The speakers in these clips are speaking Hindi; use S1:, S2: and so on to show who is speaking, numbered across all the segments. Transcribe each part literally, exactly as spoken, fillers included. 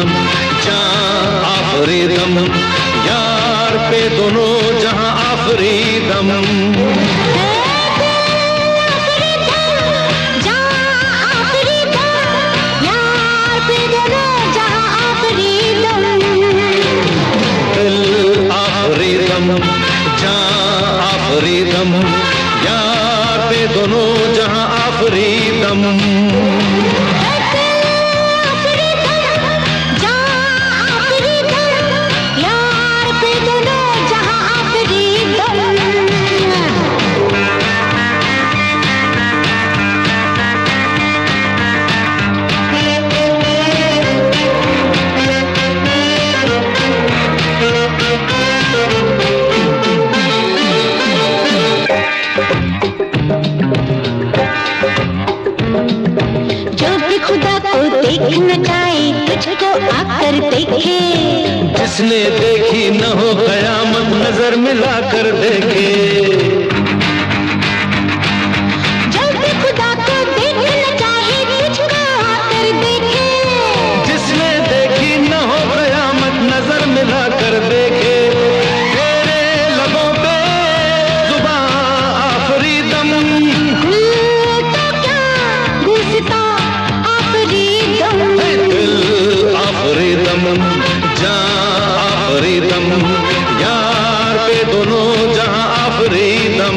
S1: दम जहाँ आखिरी दम, यार पे दोनों जहाँ आखिरी दम। आखिरी दम यार पे दोनों जहां आखिरी दम।
S2: देखना चाहे तुझको आकर देखे,
S1: जिसने देखी न हो कयामत नजर मिला कर देखे।
S2: जो भी खुदा को देखना चाहे तुझको आकर देखे,
S1: जिसने देखी न हो कयामत नजर मिला कर देखे। तेरे लबों पे जुबां आखिरी दम,
S2: तो क्या घुसता आखिरी
S1: आखिरी दम जहाँ आखिरी दम, यार पे दोनों जहाँ आखिरी दम।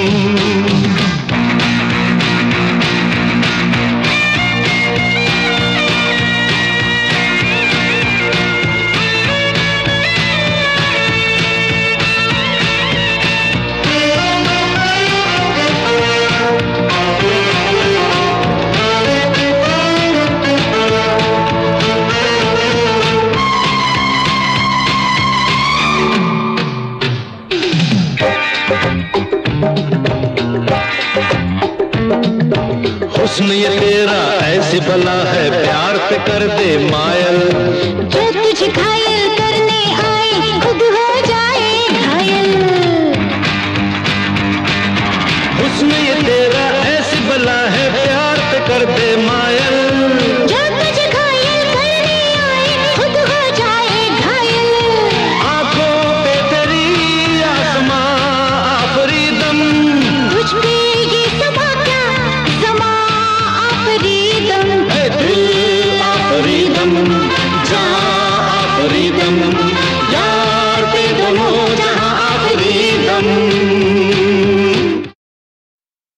S1: हुस्न ये तेरा ऐसी बला है, प्यार पे कर दे मायल।
S2: जो तुझे खाए